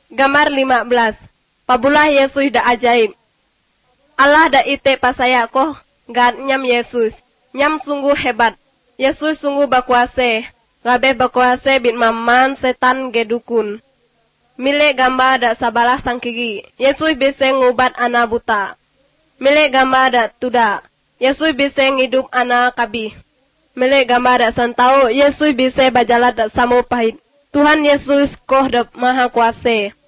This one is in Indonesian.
Gambar 15. Pabulah Yesus da ajaib. Allah da ite pasaya koh gad nyam Yesus. Nyam sungguh hebat. Yesus sungguh bakuase. Gabe bakuase bit maman setan gedukun. Mile gambar da sabalah sangkigi. Yesus bisa ngubat anak buta. Mile gambar da tuda. Yesus bisa ngidup anak kabi. Mile gambar da santau. Yesus bisa bajalat da samo pahit. Tuhan Yesus koh da maha kuase.